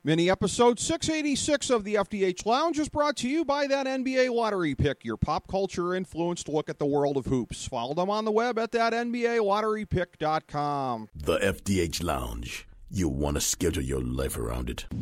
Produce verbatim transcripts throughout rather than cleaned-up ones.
Mini episode six eighty-six of the F D H Lounge is brought to you by that N B A Lottery Pick, your pop culture influenced look at the world of hoops. Follow them on the web at that N B A lottery pick dot com. The F D H Lounge. You want to schedule your life around it.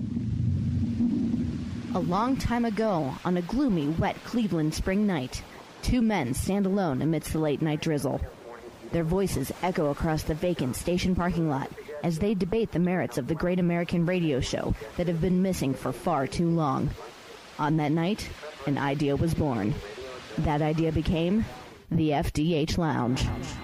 A long time ago, on a gloomy, wet Cleveland spring night, two men stand alone amidst the late-night drizzle. Their voices echo across the vacant station parking lot as they debate the merits of the great American radio show that have been missing for far too long. On that night, an idea was born. That idea became the F D H Lounge.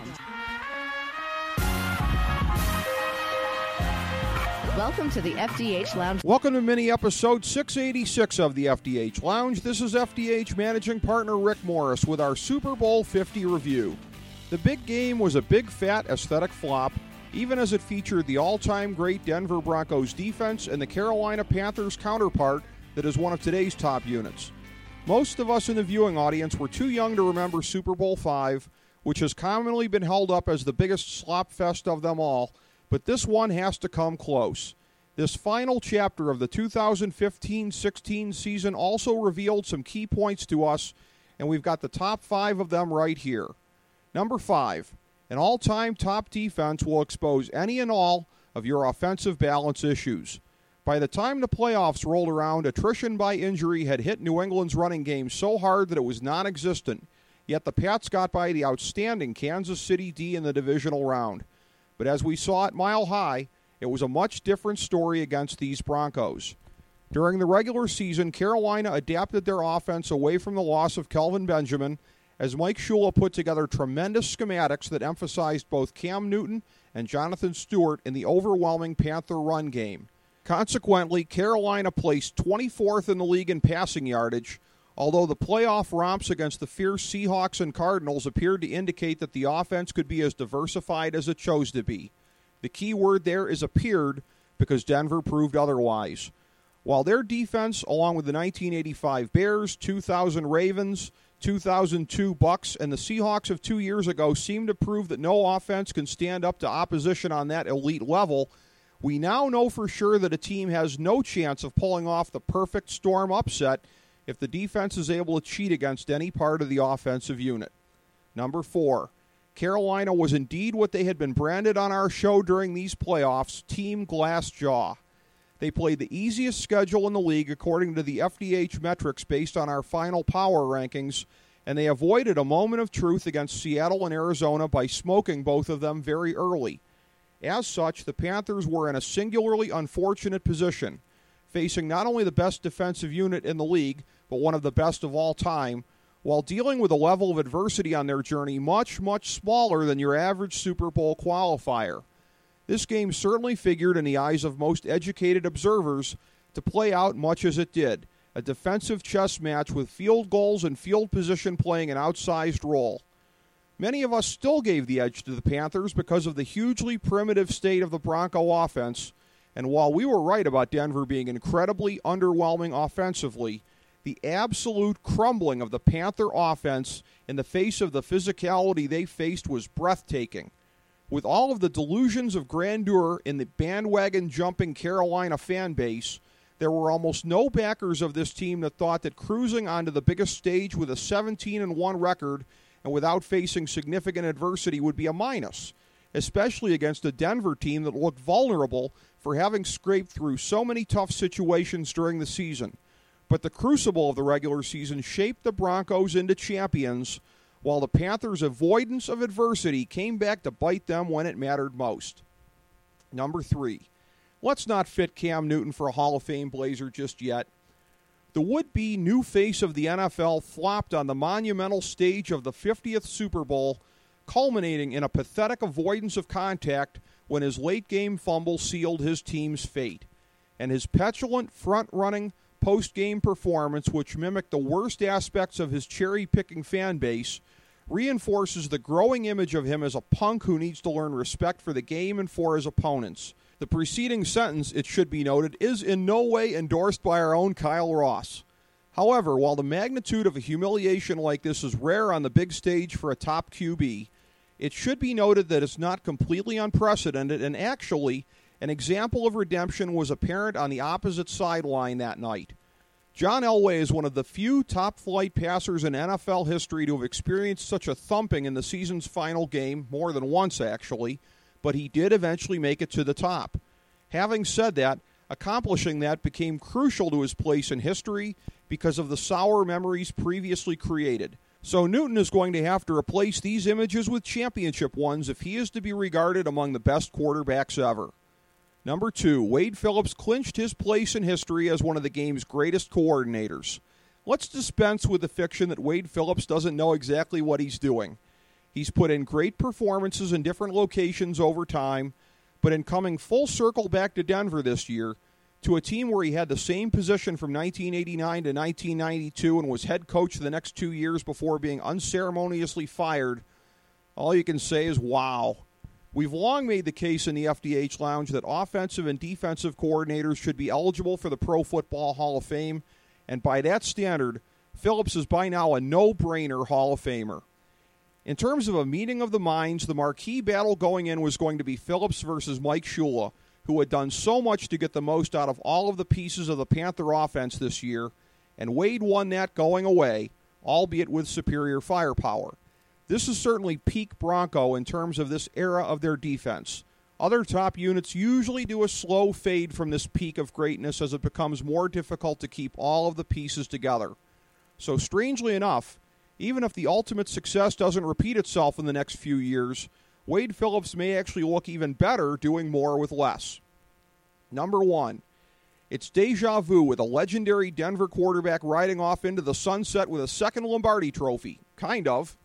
Welcome to the F D H Lounge. Welcome to mini episode six eighty-six of the F D H Lounge. This is F D H managing partner Rick Morris with our Super Bowl fifty review. The big game was a big, fat, aesthetic flop, even as it featured the all-time great Denver Broncos defense and the Carolina Panthers counterpart that is one of today's top units. Most of us in the viewing audience were too young to remember Super Bowl five, which has commonly been held up as the biggest slop fest of them all, but this one has to come close. This final chapter of the two thousand fifteen sixteen season also revealed some key points to us, and we've got the top five of them right here. Number five, an all-time top defense will expose any and all of your offensive balance issues. By the time the playoffs rolled around, attrition by injury had hit New England's running game so hard that it was non-existent, yet the Pats got by the outstanding Kansas City D in the divisional round. But as we saw at Mile High, it was a much different story against these Broncos. During the regular season, Carolina adapted their offense away from the loss of Kelvin Benjamin, as Mike Shula put together tremendous schematics that emphasized both Cam Newton and Jonathan Stewart in the overwhelming Panther run game. Consequently, Carolina placed twenty-fourth in the league in passing yardage, although the playoff romps against the fierce Seahawks and Cardinals appeared to indicate that the offense could be as diversified as it chose to be. The key word there is appeared, because Denver proved otherwise. While their defense, along with the nineteen eighty-five Bears, two thousand Ravens, two thousand two Bucks, and the Seahawks of two years ago seemed to prove that no offense can stand up to opposition on that elite level, we now know for sure that a team has no chance of pulling off the perfect storm upset if the defense is able to cheat against any part of the offensive unit. Number four, Carolina was indeed what they had been branded on our show during these playoffs, Team Glass Jaw. They played the easiest schedule in the league according to the F D H metrics based on our final power rankings, and they avoided a moment of truth against Seattle and Arizona by smoking both of them very early. As such, the Panthers were in a singularly unfortunate position, facing not only the best defensive unit in the league, but one of the best of all time, while dealing with a level of adversity on their journey much, much smaller than your average Super Bowl qualifier. This game certainly figured in the eyes of most educated observers to play out much as it did, a defensive chess match with field goals and field position playing an outsized role. Many of us still gave the edge to the Panthers because of the hugely primitive state of the Bronco offense, and while we were right about Denver being incredibly underwhelming offensively, the absolute crumbling of the Panther offense in the face of the physicality they faced was breathtaking. With all of the delusions of grandeur in the bandwagon-jumping Carolina fan base, there were almost no backers of this team that thought that cruising onto the biggest stage with a seventeen and one record and without facing significant adversity would be a minus, especially against a Denver team that looked vulnerable for having scraped through so many tough situations during the season. But the crucible of the regular season shaped the Broncos into champions, while the Panthers' avoidance of adversity came back to bite them when it mattered most. Number three, let's not fit Cam Newton for a Hall of Fame Blazer just yet. The would-be new face of the N F L flopped on the monumental stage of the fiftieth Super Bowl, culminating in a pathetic avoidance of contact when his late-game fumble sealed his team's fate. And his petulant, front-running, post-game performance, which mimicked the worst aspects of his cherry-picking fan base, reinforces the growing image of him as a punk who needs to learn respect for the game and for his opponents. The preceding sentence, it should be noted, is in no way endorsed by our own Kyle Ross. However, while the magnitude of a humiliation like this is rare on the big stage for a top Q B, it should be noted that it's not completely unprecedented, and actually, an example of redemption was apparent on the opposite sideline that night. John Elway is one of the few top-flight passers in N F L history to have experienced such a thumping in the season's final game, more than once actually, but he did eventually make it to the top. Having said that, accomplishing that became crucial to his place in history because of the sour memories previously created. So Newton is going to have to replace these images with championship ones if he is to be regarded among the best quarterbacks ever. Number two, Wade Phillips clinched his place in history as one of the game's greatest coordinators. Let's dispense with the fiction that Wade Phillips doesn't know exactly what he's doing. He's put in great performances in different locations over time, but in coming full circle back to Denver this year, to a team where he had the same position from nineteen eighty-nine to nineteen ninety-two and was head coach the next two years before being unceremoniously fired, all you can say is wow. We've long made the case in the F D H Lounge that offensive and defensive coordinators should be eligible for the Pro Football Hall of Fame, and by that standard, Phillips is by now a no-brainer Hall of Famer. In terms of a meeting of the minds, the marquee battle going in was going to be Phillips versus Mike Shula, who had done so much to get the most out of all of the pieces of the Panther offense this year, and Wade won that going away, albeit with superior firepower. This is certainly peak Bronco in terms of this era of their defense. Other top units usually do a slow fade from this peak of greatness as it becomes more difficult to keep all of the pieces together. So strangely enough, even if the ultimate success doesn't repeat itself in the next few years, Wade Phillips may actually look even better doing more with less. Number one, it's deja vu with a legendary Denver quarterback riding off into the sunset with a second Lombardi trophy. Kind of.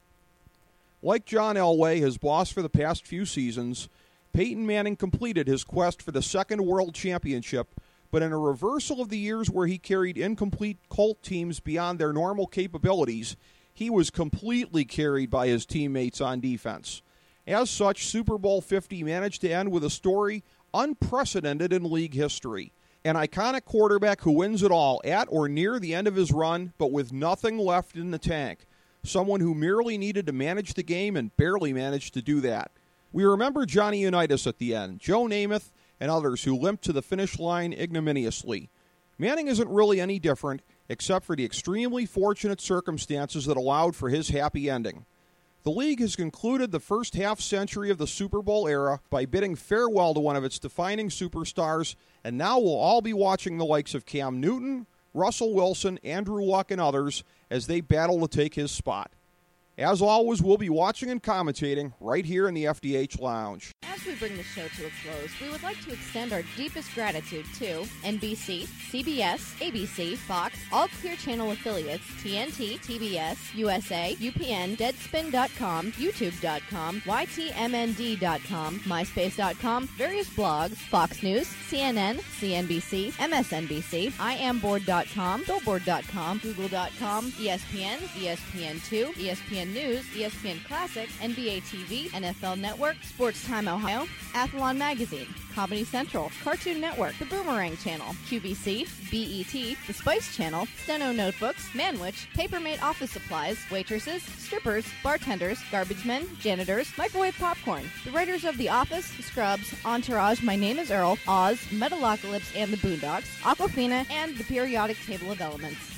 Like John Elway, his boss for the past few seasons, Peyton Manning completed his quest for the second world championship, but in a reversal of the years where he carried incomplete Colt teams beyond their normal capabilities, he was completely carried by his teammates on defense. As such, Super Bowl fifty managed to end with a story unprecedented in league history. An iconic quarterback who wins it all at or near the end of his run, but with nothing left in the tank. Someone who merely needed to manage the game and barely managed to do that. We remember Johnny Unitas at the end, Joe Namath, and others who limped to the finish line ignominiously. Manning isn't really any different, except for the extremely fortunate circumstances that allowed for his happy ending. The league has concluded the first half-century of the Super Bowl era by bidding farewell to one of its defining superstars, and now we'll all be watching the likes of Cam Newton, Russell Wilson, Andrew Luck, and others as they battle to take his spot. As always, we'll be watching and commentating right here in the F D H Lounge. As we bring the show to a close, we would like to extend our deepest gratitude to N B C, C B S, A B C, Fox, all Clear Channel affiliates, T N T, T B S, U S A, U P N, Deadspin dot com, YouTube dot com, Y T M N D dot com, MySpace dot com, various blogs, Fox News, C N N, C N B C, M S N B C, I am board dot com, Billboard dot com, Google dot com, E S P N, E S P N two, E S P N News, E S P N Classic, N B A T V, N F L Network, Sports Time Ohio, Athlon Magazine, Comedy Central, Cartoon Network, The Boomerang Channel, Q V C, B E T, The Spice Channel, Steno Notebooks, Manwich, Papermate Office Supplies, waitresses, strippers, bartenders, garbage men, janitors, microwave popcorn, the writers of The Office, Scrubs, Entourage, My Name is Earl, Oz, Metalocalypse and the Boondocks, Aquafina, and The Periodic Table of Elements.